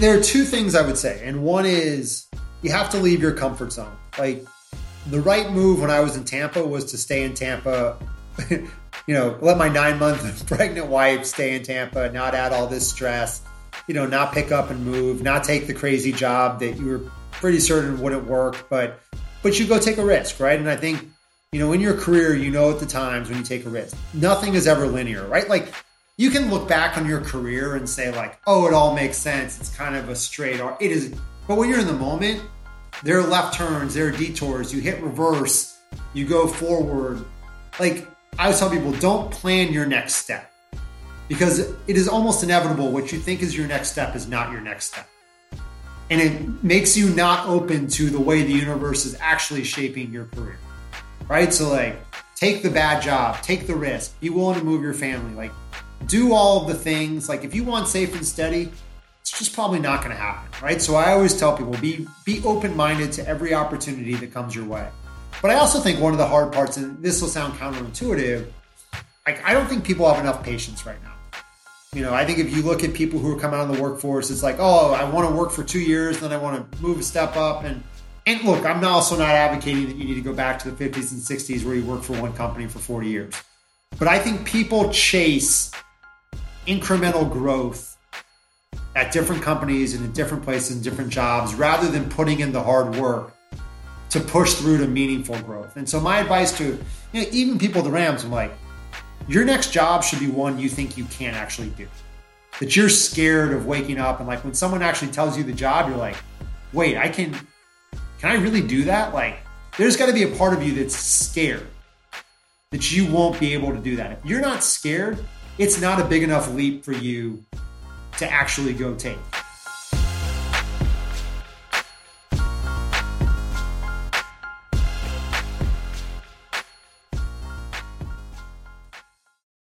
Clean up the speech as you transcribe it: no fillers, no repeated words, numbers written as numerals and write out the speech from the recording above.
there are two things I would say. And one is you have to leave your comfort zone. Like the right move when I was in Tampa was to stay in Tampa, let my 9-month pregnant wife stay in Tampa, not add all this stress, not pick up and move, not take the crazy job that you were pretty certain wouldn't work, but you go take a risk, right? And I think, in your career, at the times when you take a risk, nothing is ever linear, right? Like you can look back on your career and say like, oh, it all makes sense. It's kind of a straight arc. It is. But when you're in the moment, there are left turns, there are detours, you hit reverse, you go forward. Like I always tell people, don't plan your next step because it is almost inevitable. What you think is your next step is not your next step. And it makes you not open to the way the universe is actually shaping your career, right? So like, take the bad job, take the risk, be willing to move your family, like do all of the things. Like if you want safe and steady, it's just probably not going to happen, right? So I always tell people, be open-minded to every opportunity that comes your way. But I also think one of the hard parts, and this will sound counterintuitive, like I don't think people have enough patience right now. I think if you look at people who are coming out of the workforce, it's like, oh, I want to work for 2 years, then I want to move a step up. And look, I'm also not advocating that you need to go back to the 50s and 60s where you work for one company for 40 years. But I think people chase incremental growth at different companies and in different places and different jobs rather than putting in the hard work to push through to meaningful growth. And so my advice to even people at the Rams, I'm like, your next job should be one you think you can't actually do. That you're scared of waking up and like when someone actually tells you the job, you're like, wait, can I really do that? Like there's got to be a part of you that's scared that you won't be able to do that. If you're not scared, it's not a big enough leap for you to actually go take.